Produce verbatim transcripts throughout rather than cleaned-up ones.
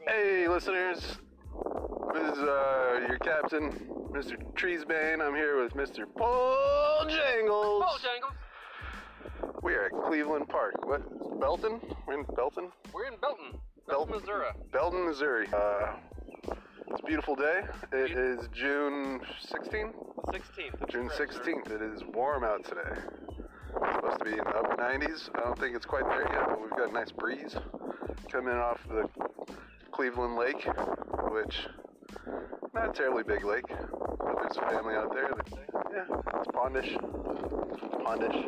Hey, listeners. This is uh, your captain, Mister Treesbane. I'm here with Mister Paul Jangles. Paul Jangles. We are at Cleveland Park. What? Belton? We're in Belton? We're in Belton, Belton, Missouri. Belton, Missouri. Uh, it's a beautiful day. It is June sixteenth? sixteenth. June sixteenth. It is warm out today. It's supposed to be in the upper nineties. I don't think it's quite there yet, but we've got a nice breeze coming off the Cleveland Lake, which not a terribly big lake, but there's a family out there that, yeah, it's pondish. Pondish.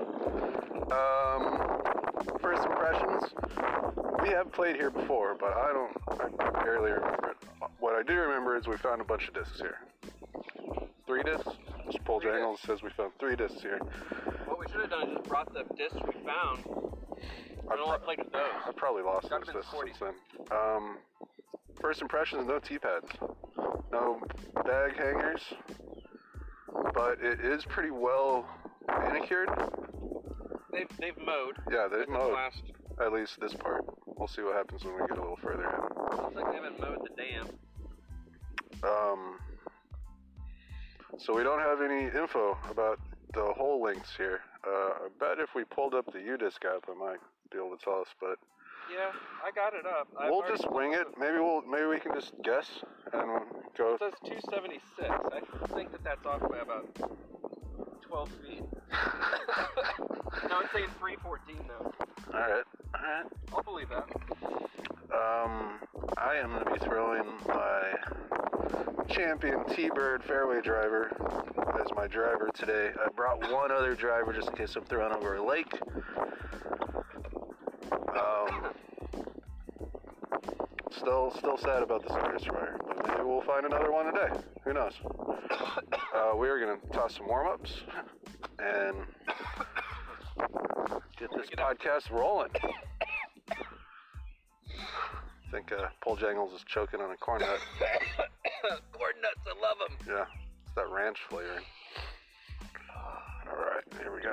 Um, first impressions, we have played here before, but I don't, I barely remember it. What I do remember is we found a bunch of discs here. Three discs? Mister Paul Jangles says we found three discs here. What we should have done is just brought the discs we found. I don't want to play with those. I probably lost those discs since then. Um, first impressions, no T-pads. No bag hangers. But it is pretty well manicured. They've, they've mowed. Yeah, they've mowed. Last... At least this part. We'll see what happens when we get a little further in. Looks like they haven't mowed the dam. Um, so we don't have any info about the hole links here. Uh, I bet if we pulled up the U-Disc app, it might be able to tell us, but... Yeah, I got it up. I've we'll just wing it. Maybe we'll, maybe we can just guess and go... It says two seventy-six. I think that that's off by about twelve feet. No, it's saying three fourteen now. Alright, alright. I'll believe that. Um, I am going to be throwing my champion T-Bird fairway driver as my driver today. I brought one other driver just in case I'm throwing over a lake. Um, still, still sad about the Cider Survivor, but maybe we'll find another one today. Who knows? Uh, we are going to toss some warm-ups and get this podcast rolling. I think uh, Paul Jangles is choking on a corn nut. Corn nuts, I love them. Yeah, it's that ranch flavoring. All right, here we go.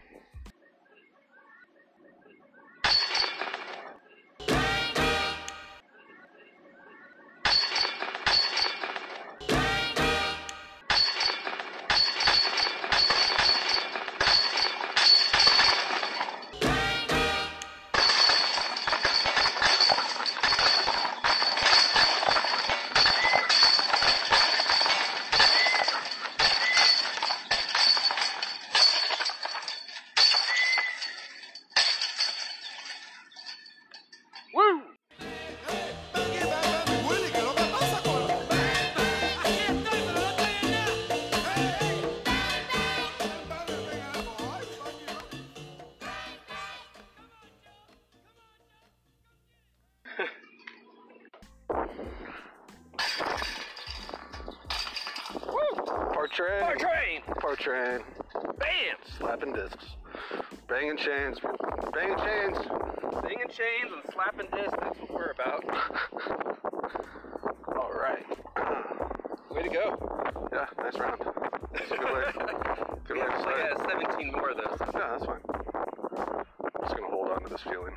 Train. Park train. Park train. Bam. Slapping discs. Banging chains. Banging chains. Banging chains and slapping discs. That's what we're about. All right. Way to go. Yeah, nice round. That's a good way. Good yeah, way to I start. got seventeen more of those. Yeah, that's fine. I'm just gonna hold on to this feeling.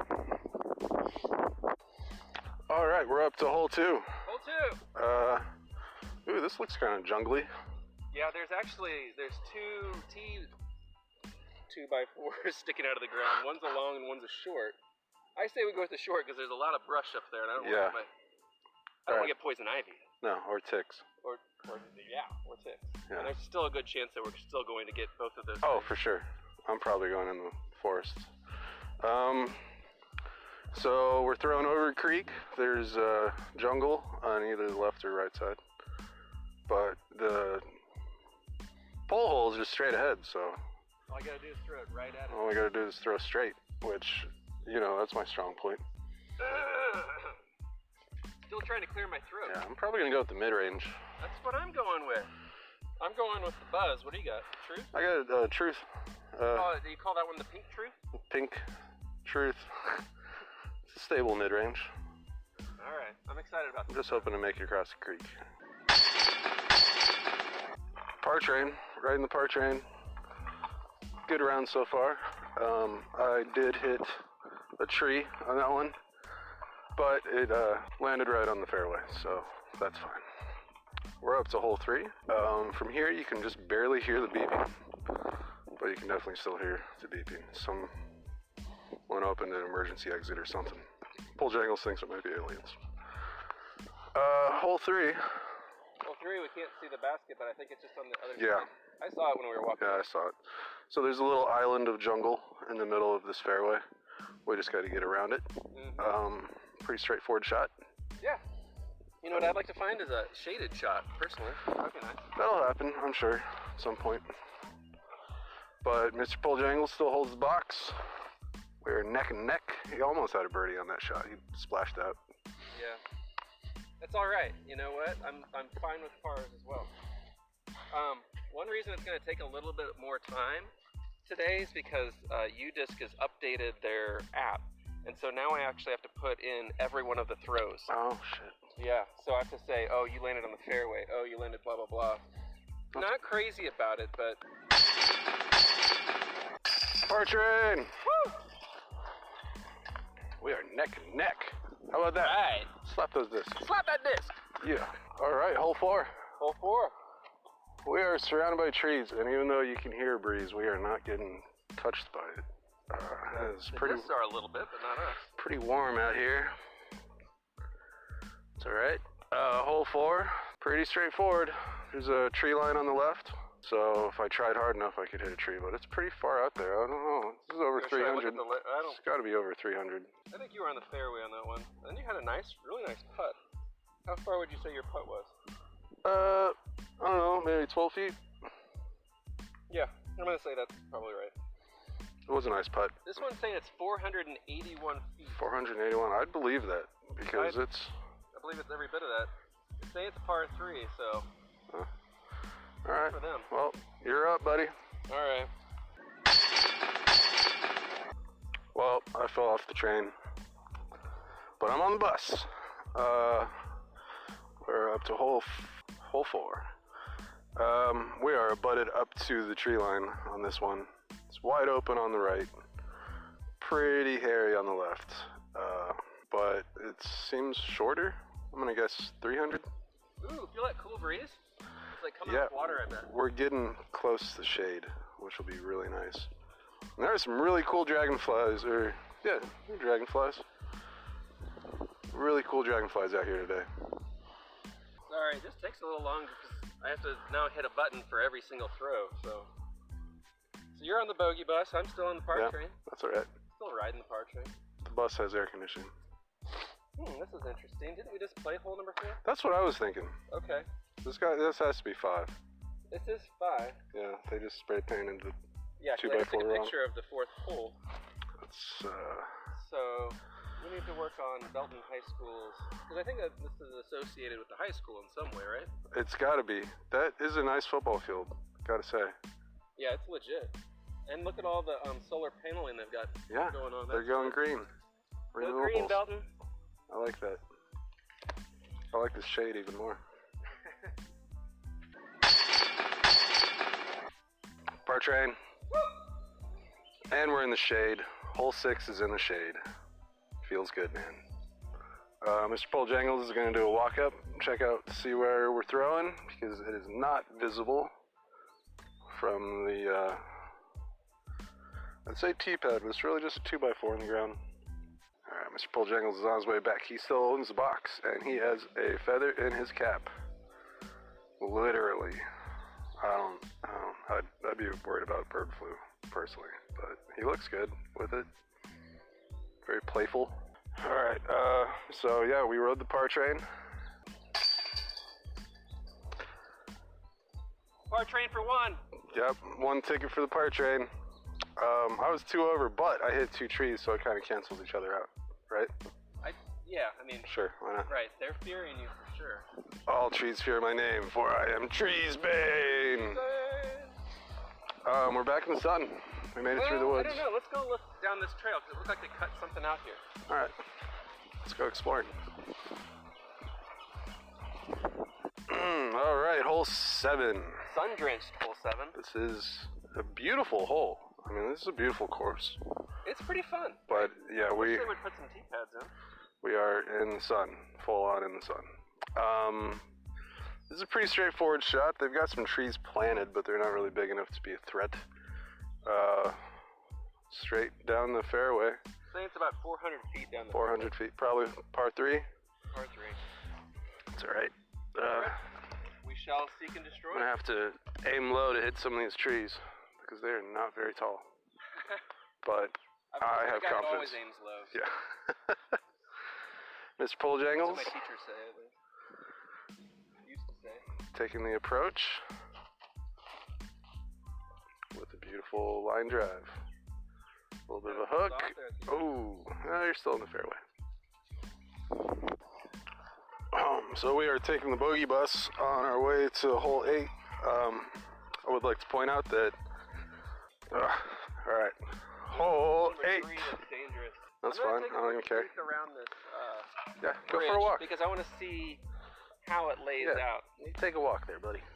All right, we're up to hole two. Hole two. Uh, ooh, this looks kind of jungly. Yeah, there's actually, there's two T two by fours sticking out of the ground. One's a long and one's a short. I say we go with the short because there's a lot of brush up there, and I don't yeah. want to I don't want to get poison ivy. No, or ticks. Or, or yeah, or ticks. Yeah. And there's still a good chance that we're still going to get both of those. Oh, things. For sure. I'm probably going in the forest. Um, so we're throwing over a creek. There's uh, jungle on either the left or right side. But the pole hole is just straight ahead, so... All I gotta do is throw it right at it. All I gotta do is throw straight, which, you know, that's my strong point. Still trying to clear my throat. Yeah, I'm probably gonna go with the mid-range. That's what I'm going with. I'm going with the Buzz. What do you got? Truth? I got uh, Truth. Uh, oh, do you call that one the Pink Truth? Pink Truth. It's a stable mid-range. Alright, I'm excited about I'm this. just hoping to make it across the creek. Park train, right in the park train. Good round so far. Um, I did hit a tree on that one. but it uh, landed right on the fairway, so that's fine. We're up to hole three. Um, from here, you can just barely hear the beeping, but you can definitely still hear the beeping. Someone opened an emergency exit or something. Paul Jangles thinks it might be aliens. Uh, hole three. Hole three, we can't see the basket, but I think it's just on the other Yeah. side. I saw it when we were walking. Yeah, I saw it. So there's a little island of jungle in the middle of this fairway. We just got to get around it. Mm-hmm. Um, pretty straightforward shot. Yeah. You know what I'd like to find is a shaded shot, personally. That'd be nice. That'll happen, I'm sure, at some point. But Mister Paul Jangles still holds the box. We're neck and neck. He almost had a birdie on that shot. He splashed out. Yeah. That's all right. You know what? I'm I'm fine with pars as well. Um, one reason it's going to take a little bit more time today is because uh, U disc has updated their app. And so now I actually have to put in every one of the throws. Oh, shit. Yeah, so I have to say, oh, you landed on the fairway. Oh, you landed blah, blah, blah. That's not crazy about it, but... Par train! Woo! We are neck and neck. How about that? Right. Slap those discs. Slap that disc! Yeah. All right, hole four. Hole four. We are surrounded by trees, and even though you can hear a breeze, we are not getting touched by it. Uh, it's the pretty, discs are a little bit, but not us. pretty warm out here. It's all right. Uh, hole four, pretty straightforward. There's a tree line on the left, so if I tried hard enough, I could hit a tree, but it's pretty far out there. I don't know. This is over Should three I look hundred. at the li- I don't. It's got to be over three hundred. I think you were on the fairway on that one. And you had a nice, really nice putt. How far would you say your putt was? Uh, I don't know, maybe twelve feet. Yeah, I'm gonna say that's probably right. It was a nice putt. This one's saying it's four hundred eighty-one feet. four hundred eighty-one. I'd believe that because I'd, it's. I believe it's every bit of that. It's saying it's a par three, so. Uh, all right. For them. Well, you're up, buddy. All right. Well, I fell off the train, but I'm on the bus. Uh, we're up to hole f- hole four. Um, we are butted up to the tree line on this one. It's wide open on the right, pretty hairy on the left, uh, but it seems shorter. I'm gonna guess three hundred. Ooh, feel that cool breeze? It's like coming Yeah, off water, I bet. we're getting close to the shade, which will be really nice. And there are some really cool dragonflies, or yeah, dragonflies. Really cool dragonflies out here today. Sorry, this takes a little longer because I have to now hit a button for every single throw. So, so you're on the bogey bus. I'm still on the par Yeah, train. that's all right. Still riding the par train. The bus has air conditioning. Hmm, this is interesting. Didn't we just play hole number four? That's what I was thinking. Okay. This guy, this has to be five. This is five. Yeah, they just spray painted the. Yeah, Two because I by just took four a wrong. picture of the fourth hole. It's uh. So we need to work on Belton High School's, because I think that this is associated with the high school in some way, right? It's got to be. That is a nice football field. Gotta say. Yeah, it's legit. And look at all the um, solar paneling they've got Yeah, going on. they're That's going cool. green. Go green, Renewables. Belton. I like that. I like this shade even more. Par train. And we're in the shade. Hole six is in the shade. Feels good, man. Uh, Mister Paul Jangles is going to do a walk up, check out, see where we're throwing, because it is not visible from the, uh, I'd say T-pad, but it's really just a two by four in the ground. Alright, Mister Paul Jangles is on his way back. He still owns the box, and he has a feather in his cap. Literally. I don't, I don't, I'd, I'd be worried about bird flu, personally, but he looks good with it. Very playful. Alright, uh, so yeah, we rode the par train. Par train for one. Yep, one ticket for the par train. Um, I was two over, but I hit two trees, so it kind of cancels each other out, right? I yeah, I mean, Sure, why not? right, they're fearing you for sure. All trees fear my name, for I am Trees Bane. Um, we're back in the sun. We made it Well, through the woods. I don't know. Let's go look down this trail because it looks like they cut something out here. All right, let's go exploring. All right, hole seven. Sun-drenched hole seven. This is a beautiful hole. I mean, this is a beautiful course. It's pretty fun. But yeah, we Wish they would put some tee pads in. we are in the sun, full on in the sun. Um, this is a pretty straightforward shot. They've got some trees planted, but they're not really big enough to be a threat. Uh, straight down the fairway. I think it's about four hundred feet down the four hundred feet, probably par three. Par three. That's all right. Uh, all right. We shall seek and destroy. I'm gonna have to aim low to hit some of these trees because they are not very tall. But I have confidence. Always aims low. Yeah. Mister Poljangles. That's what my teacher said. Used to say. Taking the approach with a beautiful line drive. A little bit of a hook. Oh, no, you're still in the fairway. Um, so we are taking the bogey bus on our way to hole eight. Um, I would like to point out that. Uh, all right, hole eight. That's fine. I don't even care. Around this, uh, yeah, go for a walk. Because I want to see how it lays yeah. out. You take a walk there, buddy.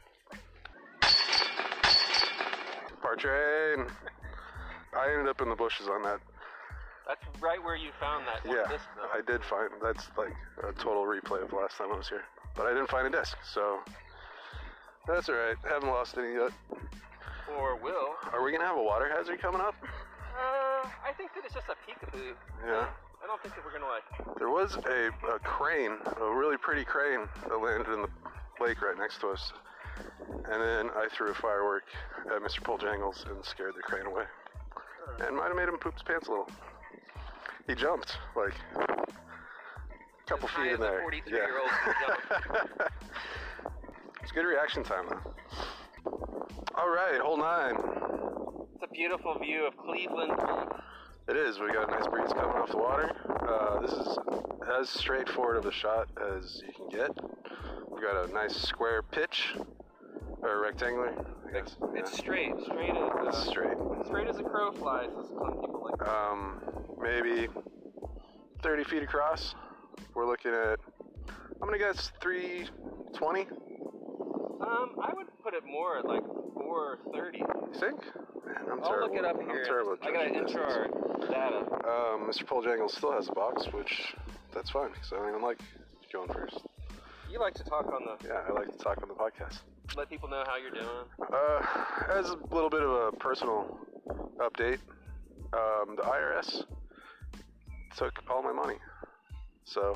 Par train. I ended up in the bushes on that. That's right where you found that one yeah, disc, though. I did find, that's like a total replay of the last time I was here. But I didn't find a disc, so that's alright. Haven't lost any yet. Or will. Are we going to have a water hazard coming up? Uh, I think that it's just a peekaboo. Yeah. I don't think that we're going to like... There was a, a crane, a really pretty crane that landed in the lake right next to us. And then I threw a firework at Mister Poljangles and scared the crane away. And might have made him poop his pants a little. He jumped, like, a couple as feet in there. forty-three-year-old yeah. It's good reaction time, though. All right, hole nine. It's a beautiful view of Cleveland. It is. We got a nice breeze coming off the water. Uh, this is as straightforward of a shot as you can get. We got a nice square pitch, or rectangular, I guess. It's yeah. straight, straight as uh, it's straight. Straight as a crow flies, as some people like. Um, maybe thirty feet across. We're looking at, I'm gonna guess three twenty. Um, I would put it more at like four thirty. You think? Man, I'm I'll terrible. look it up I'm here. terrible at I gotta judging enter our data. Um, Mister Poljangles still has a box, which that's fine because I don't even like going first. You like to talk on the. Yeah, I like to talk on the podcast. Let people know how you're doing. Uh, as a little bit of a personal update, um, the I R S took all my money, so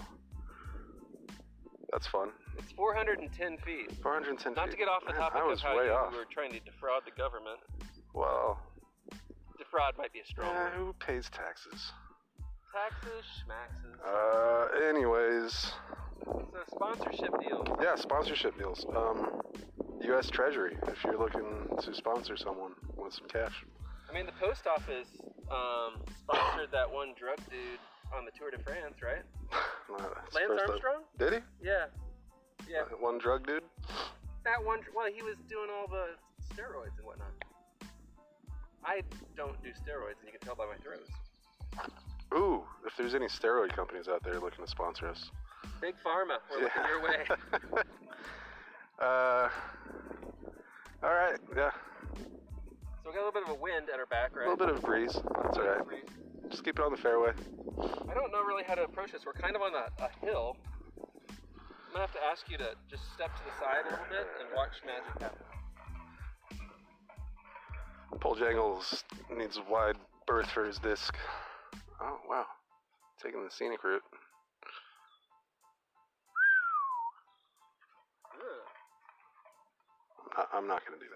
that's fun. It's four hundred ten feet. four hundred ten Not feet. to get off the Man, topic I was of how way you off. were trying to defraud the government. Well, defraud might be a strong yeah, word. who pays taxes? Taxes, schmaxes. Uh, anyways. It's a sponsorship deal. Yeah, sponsorship deals. Um, U S Treasury, if you're looking to sponsor someone with some cash. I mean, the post office um, sponsored that one drug dude on the Tour de France, right? No, that's Lance first Armstrong? Up. Did he? Yeah. Yeah. Uh, one drug dude? That one, well, he was doing all the steroids and whatnot. I don't do steroids, and you can tell by my throws. Ooh, if there's any steroid companies out there looking to sponsor us. Big Pharma, we're yeah. looking your way. uh, all right, yeah. So we got a little bit of a wind at our back, right? A little bit of breeze. That's all right. Just keep it on the fairway. I don't know really how to approach this. We're kind of on a, a hill. I'm gonna have to ask you to just step to the side a little bit and watch magic happen. Poljangles needs a wide berth for his disc. Oh, wow. Taking the scenic route. Ugh. I'm not going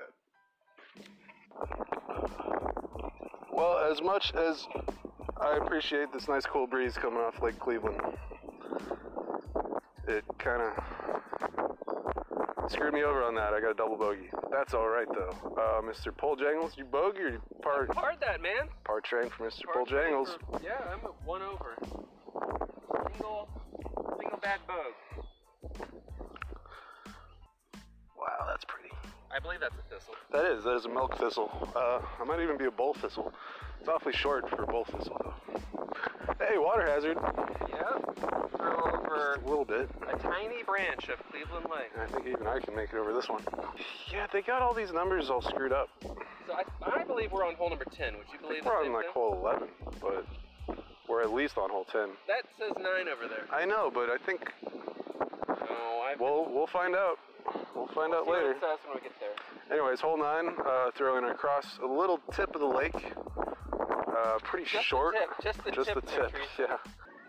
to do that. Well, as much as I appreciate this nice cool breeze coming off Lake Cleveland, it kind of screwed me over on that. I got a double bogey. That's all right, though. Uh, Mister Poljangles, you bogey or you par? Parred that, man. Par train for Mister Par Poljangles. for, yeah, I'm at one over. Single, single bad bog. Wow, that's pretty. I believe that's a thistle. That is. That is a milk thistle. Uh, I might even be a bull thistle. It's awfully short for a bull thistle, though. Hey, water hazard. Yep. Throw over Just a little bit. a tiny branch of Cleveland Lake. I think even I can make it over this one. Yeah, they got all these numbers all screwed up. So I, I believe we're on hole number ten. Would you I believe think we're the on same like thing? hole eleven, but We're at least on hole ten. That says nine over there. I know, but I think No, I've we'll we'll find out. We'll find we'll out see later. what it says when we get there. Anyways, hole nine, uh, throwing across a little tip of the lake. Uh, pretty Just short. the tip. Just the Just tip. the tip. Patrice. Yeah.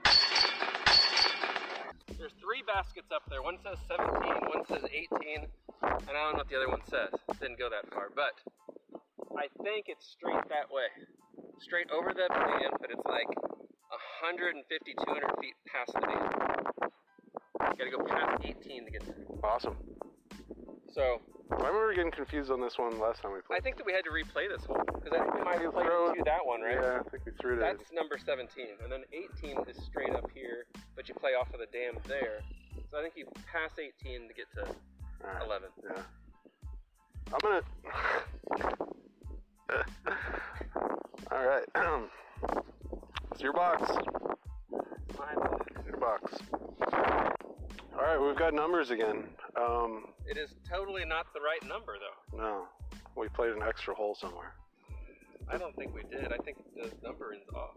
There's three baskets up there. One says seventeen, one says eighteen, and I don't know what the other one says. Didn't go that far, but I think it's straight that way. Straight over the dam, but it's like one fifty, two hundred feet past the dam. You gotta go past eighteen to get there. Awesome. So, I remember getting confused on this one last time we played. I think that we had to replay this one, because I think we might You have played throw it to that one, right? Yeah, I think we threw it in. That's number seventeen, and then eighteen is straight up here, but you play off of the dam there. So I think you pass eighteen to get to All right. eleven. Yeah. I'm gonna. All right. It's your box. My box. Your box. All right, we've got numbers again. Um, It is totally not the right number, though. no, we played an extra hole somewhere. I don't think we did. I think the numbering's off.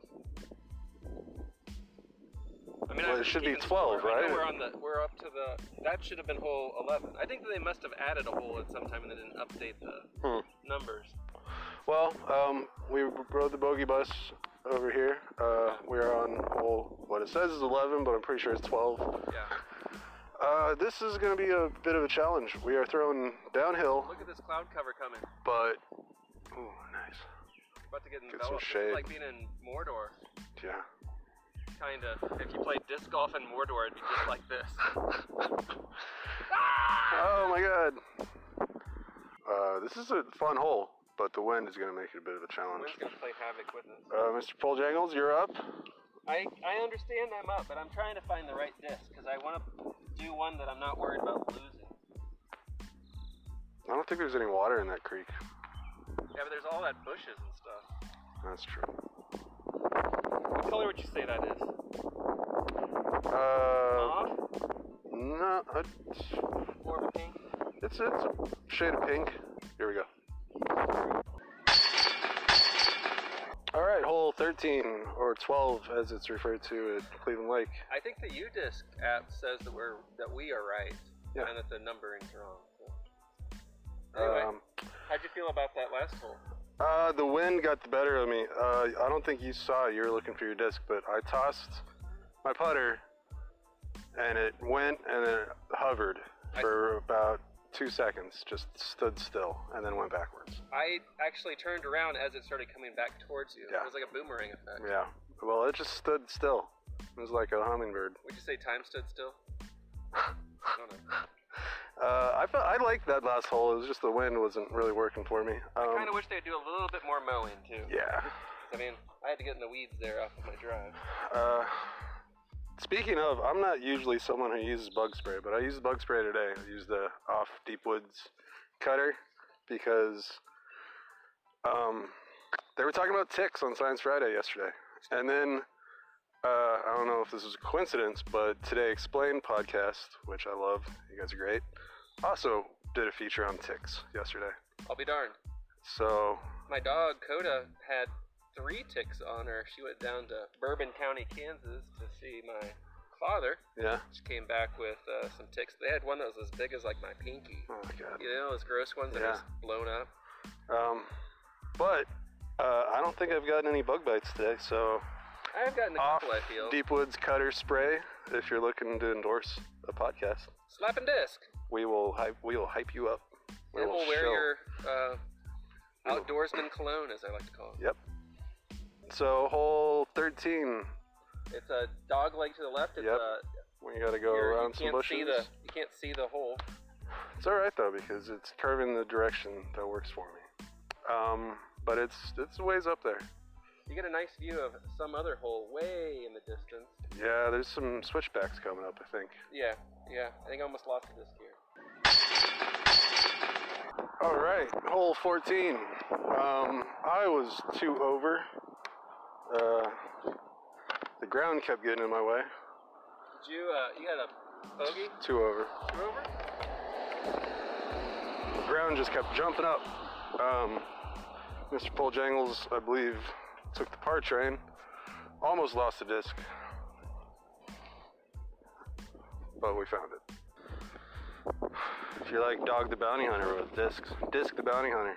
I mean, Well, I it should be keeping twelve, score. I know right? we're on the. We're up to the. That should have been hole eleven. I think that they must have added a hole at some time and they didn't update the Hmm. numbers. Well, um, we rode the bogey bus over here. Uh, we are on hole, what it says is eleven, but I'm pretty sure it's twelve. Yeah. Uh, this is going to be a bit of a challenge. We are throwing downhill, Look at this cloud cover coming. but, ooh, nice. About to get Get some enveloped. This shade. is like being in Mordor. Yeah. Kind of. If you played disc golf in Mordor, it'd be just like this. Oh my god. Uh, this is a fun hole, but the wind is going to make it a bit of a challenge. Wind's gonna play havoc with us. Uh, Mister Paul Jangles, you're up. I, I understand I'm up, but I'm trying to find the right disc because I want to do one that I'm not worried about losing. I don't think there's any water in that creek. Yeah, but there's all that bushes and stuff. That's true. What color would you say that is? Uh, Mauve no, it's, or pink? it's, it's a shade of pink. Here we go. All right, hole thirteen, or twelve as it's referred to at Cleveland Lake. I think the U disc app says that we're that we are right, Yeah. and that the numbering's wrong. So. Anyway, Um, how'd you feel about that last hole? uh, the wind got the better of me. Uh, I don't think you saw it. You were looking for your disc, but I tossed my putter, and it went and then it hovered for about two seconds, just stood still, and then went backwards. I actually turned around as it started coming back towards you. Yeah. It was like a boomerang effect. Yeah. Well, it just stood still. It was like a hummingbird. Would you say time stood still? I don't know. Uh, I felt I liked that last hole. It was just the wind wasn't really working for me. Um, I kind of wish they'd do a little bit more mowing too. yeah. I mean, I had to get in the weeds there off of my drive. Uh, speaking of, I'm not usually someone who uses bug spray, but I used bug spray today. I used the off Deep Woods cutter because um, they were talking about ticks on Science Friday yesterday, and then uh, I don't know if this was a coincidence, but Today Explained podcast, which I love, you guys are great, also did a feature on ticks yesterday. I'll be darned. So My dog, Coda, had three ticks on her. She went down to Bourbon County, Kansas to see my father. yeah. She came back with uh, some ticks. They had one that was as big as like my pinky. Oh my god. You know, those gross ones that Yeah. are just blown up. Um, but uh, I don't think I've gotten any bug bites today, so I've gotten a off couple, I feel. Deep Woods cutter spray. If you're looking to endorse a podcast, Slap and disc. we will hype. We will hype you up. We And will we'll wear show- your uh, We will- outdoorsman cologne, as I like to call it. Yep. So hole thirteen. It's a dog leg to the left. It's Yep. a, We got to go you're- around you some can't bushes. see the you can't see the hole. It's all right though because it's curving the direction that works for me. Um, but it's it's a ways up there. You get a nice view of some other hole way in the distance. Yeah, there's some switchbacks coming up, I think. Yeah, yeah. I think I almost lost a disc here. All right, hole fourteen. Um, I was two over. Uh, the ground kept getting in my way. Did you uh, you got a bogey? Two over. Two over? The ground just kept jumping up. Um, Mister Paul Jangles, I believe, took the par train. Almost lost the disc, but we found it. If you're like Dog the Bounty Hunter with discs, Disc the Bounty Hunter.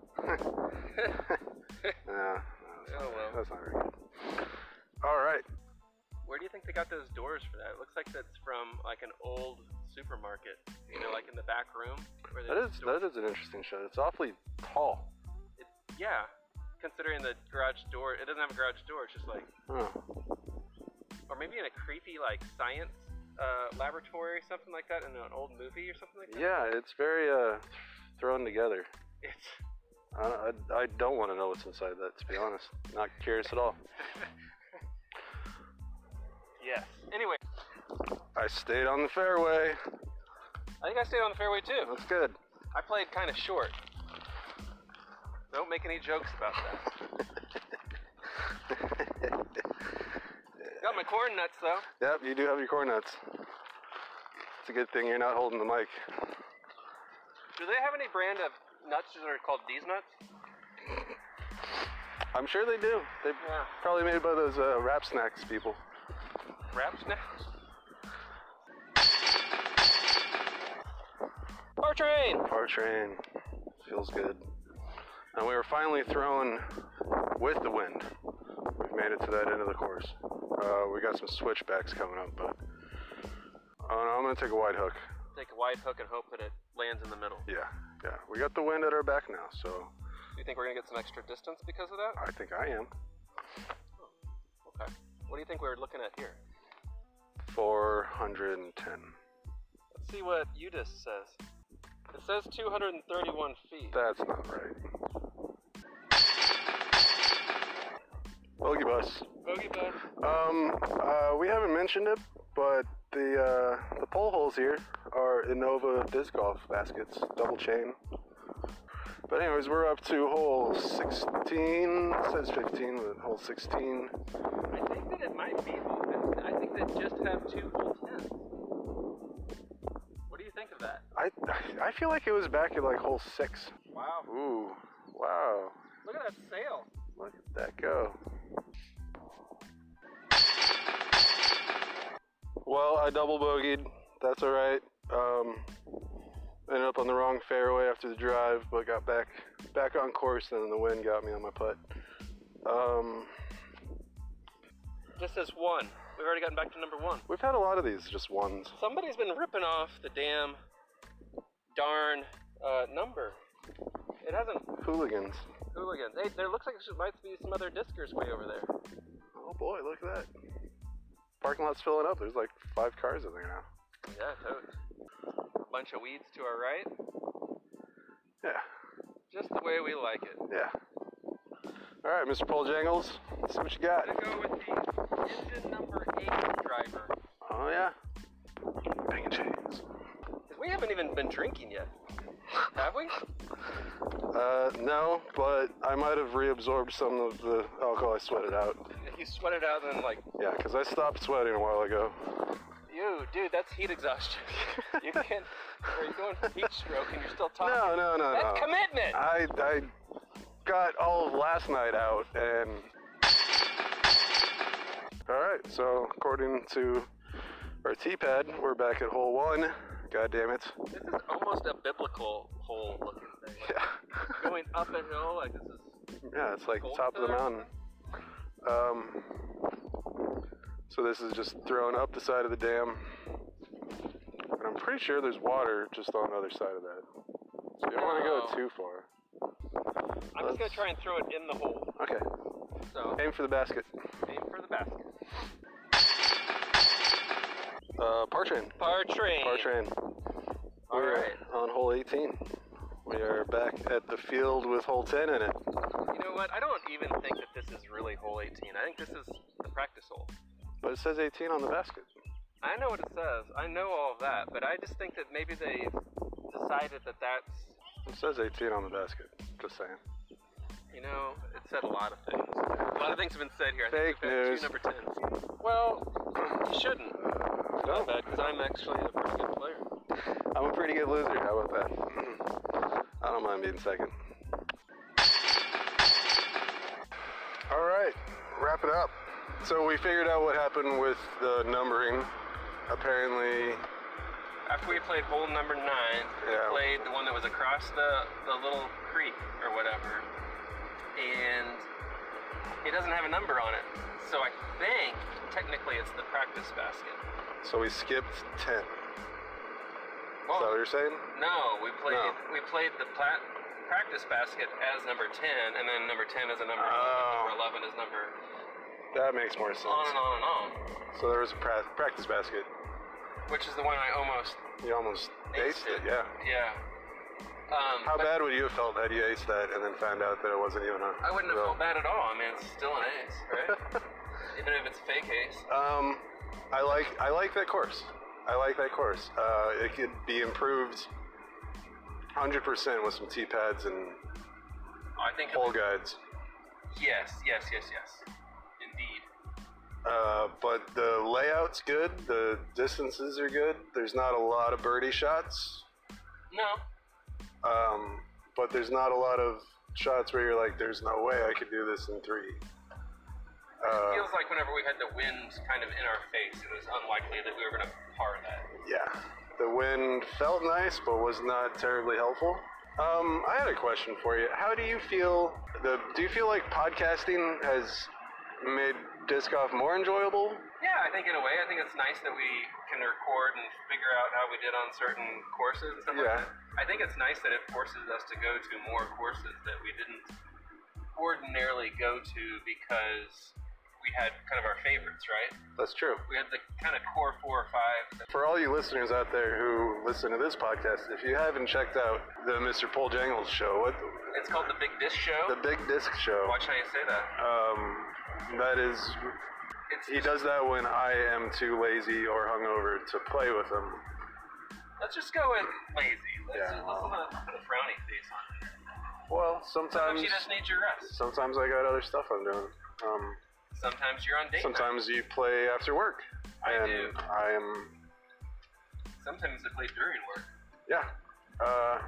Yeah, that's, oh well. That's not very good. All right. Where do you think they got those doors for that? It looks like that's from like an old supermarket. You know, like in the back room. Where That is that is an interesting shot. It's awfully tall. It, yeah, considering the garage door, it doesn't have a garage door. It's just like, Oh. or maybe in a creepy like science uh, laboratory, something like that, in an old movie or something like that. Yeah, it's very uh, thrown together. It's. I, I, I don't want to know what's inside that, to be honest. Not curious at all. Yes. Anyway. I stayed on the fairway. I think I stayed on the fairway too. That's good. I played kind of short. Don't make any jokes about that. Got my corn nuts though. Yep, you do have your corn nuts. It's a good thing you're not holding the mic. Do they have any brand of nuts that are called these nuts? I'm sure they do. They Yeah. probably made by those uh, Rap Snacks people. Rap snacks? Par train! Par train. Feels good. And we were finally thrown with the wind. We've made it to that end of the course. Uh, we got some switchbacks coming up, but uh, I'm going to take a wide hook. Take a wide hook and hope that it lands in the middle. Yeah, yeah. We got the wind at our back now, so Do you think we're going to get some extra distance because of that? I think I am. Okay. What do you think we're looking at here? four hundred ten. Let's see what U D I S says. It says two hundred thirty-one feet. That's not right. Bogey bus. Bogey bus. Um, uh, we haven't mentioned it, but the uh, the pole holes here are Innova disc golf baskets, double chain. But anyways, we're up to hole sixteen. It says fifteen, but hole sixteen. I think that it might be hole ten. I think they just have two hole tens. What do you think of that? I I feel like it was back at like hole six. Wow. Ooh, wow. Look at that sail. Look at that go. Well, I double bogeyed. That's all right. Um, ended up on the wrong fairway after the drive, but got back back on course, and then the wind got me on my putt. Um, This is one. We've already gotten back to number one. we've had a lot of these, just ones. Somebody's been ripping off the damn darn uh, number. It hasn't. Hooligans. Hooligans. Hey, there looks like there might be some other discers way over there. Oh boy, look at that. Parking lot's filling up. There's like five cars in there now. Yeah, totes. A bunch of weeds to our right. Yeah, Just the way we like it. yeah. All right, Mister Paul Jangles, let's see what you got. I'm gonna go with the engine number eight driver. Oh yeah. Banging chains. We haven't even been drinking yet. Have we? Uh, no, but I might have reabsorbed some of the alcohol I sweated out. If you sweat it out, then like, Yeah, because I stopped sweating a while ago. you, dude, that's heat exhaustion. You can't, or you're going heat stroke and you're still talking. No, no, no, That's no. commitment. I, I got all of last night out, and... Alright, so according to our T-pad, we're back at hole one. God damn it. This is almost a biblical hole looking thing. Like Yeah. going up a hill, like this is. Yeah, it's like Gold top of the there? mountain. Um, so this is just thrown up the side of the dam. And I'm pretty sure there's water just on the other side of that. So you don't want to No. go too far. I'm just gonna try and throw it in the hole. Okay. So Aim for the basket. aim for the basket. Uh, par train. Par train. Par train. All We're right. on hole eighteen. We are back at the field with hole ten in it. You know what? I don't even think that this is really hole eighteen. I think this is the practice hole. But it says eighteen on the basket. I know what it says. I know all of that, but I just think that maybe they decided that that's, It says eighteen on the basket. Just saying. you know, it said a lot of things. A lot of things have been said here. I Fake think we've had news. two number tens. Well, you shouldn't. It's No. not bad, because I'm actually a pretty good player. I'm a pretty good loser. How about that? I don't mind being second. All right, wrap it up. So we figured out what happened with the numbering. Apparently, after we played hole number nine, yeah. we played the one that was across the, the little creek or whatever, and it doesn't have a number on it. So I think technically it's the practice basket. So we skipped ten. Well, Is that what you're saying? No, we played No. we played the plat, practice basket as number ten, and then number ten is a number, Oh. number eleven is number. That makes more sense. On and on and on. So there was a pra- practice basket. Which is the one I almost. You almost aced it, aced yeah. Yeah. Um, How but bad would you have felt had you aced that and then found out that it wasn't even a... I wouldn't have real- felt bad at all. I mean, it's still an ace, right? Even if it's a fake ace. Um, I like I like that course. I like that course. Uh, it could be improved one hundred percent with some tee pads and I think. hole guides. Yes, yes, yes, yes. Indeed. Uh, but the layout's good. The distances are good. There's not a lot of birdie shots. No. Um, but there's not a lot of shots where you're like, there's no way I could do this in three. It Uh, feels like whenever we had the wind kind of in our face, it was unlikely that we were going to par that. yeah. The wind felt nice, but was not terribly helpful. Um, I had a question for you. How do you feel? The do you feel like podcasting has made disc golf more enjoyable? Yeah, I think in a way, I think it's nice that we can record and figure out how we did on certain courses and stuff Yeah. like that. I think it's nice that it forces us to go to more courses that we didn't ordinarily go to because we had kind of our favorites, right? That's true. We had the kind of core four or five. For all you listeners out there who listen to this podcast, if you haven't checked out the Mister Paul Jangles show, what It's called the Big Disc Show. the Big Disc Show, Watch how you say that. um, that is, It's he does that when I am too lazy or hungover to play with him. Let's just go with lazy. Let's, Yeah, let's well. not put a frowny face on it. Well, Sometimes sometimes you just need your rest. sometimes I got other stuff I'm doing. Um, Sometimes you're on date night. sometimes you play after work, I and do. I am Sometimes I play during work. yeah. Uh,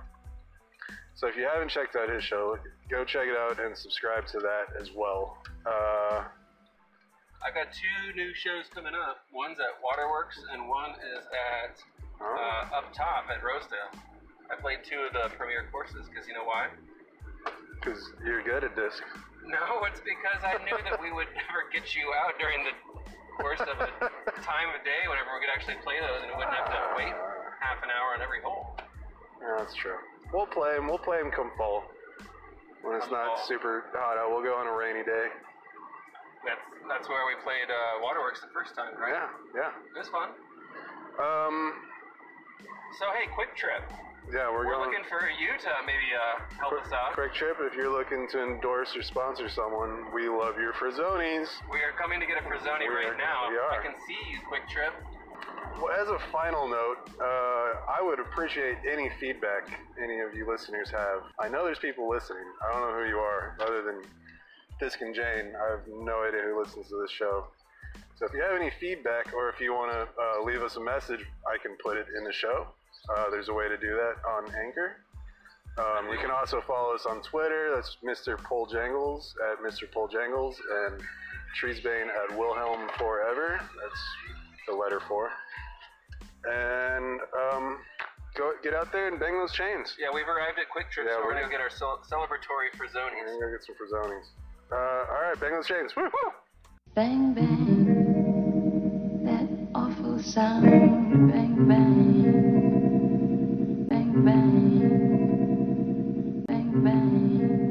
so if you haven't checked out his show, go check it out and subscribe to that as well. Uh, I've got two new shows coming up. One's at Waterworks and one is at oh, uh, Up Top at Rosedale. I played two of the premier courses because you know why? because you're good at disc. No, it's because I knew that we would never get you out during the course of a time of day whenever we could actually play those and we wouldn't have to wait half an hour on every hole. Yeah, that's true. We'll play him. We'll play him come fall when it's Come not fall. super hot out. We'll go on a rainy day. That's that's where we played uh, Waterworks the first time, right? Yeah, yeah. It was fun. Um, So hey, Quick Trip. yeah, we're, We're going. looking for you to maybe uh, help quick, us out. quick trip. If you're looking to endorse or sponsor someone, we love your Frizzonis. We are coming to get a Frizzoni We right are- now. we are. I can see you, Quick Trip. Well, as a final note, uh, I would appreciate any feedback any of you listeners have. I know there's people listening. I don't know who you are, other than Disc and Jane. I have no idea who listens to this show. So if you have any feedback, or if you want to uh, leave us a message, I can put it in the show. Uh, there's a way to do that on Anchor. Um, you can also follow us on Twitter. That's Mister Paul Jangles at Mister Paul Jangles, and Treesbane at Wilhelm Forever. That's the letter four. And um, go get out there and bang those chains. Yeah, we've arrived at Quick Trip, Yeah, so we're we're- gonna go get our cel- celebratory I'm Frizzonis. gonna go get some Frizzonis. Uh, all right, bang those chains. Woo woo! Bang, bang, that awful sound. Bang, bang, bang, bang, bang, bang.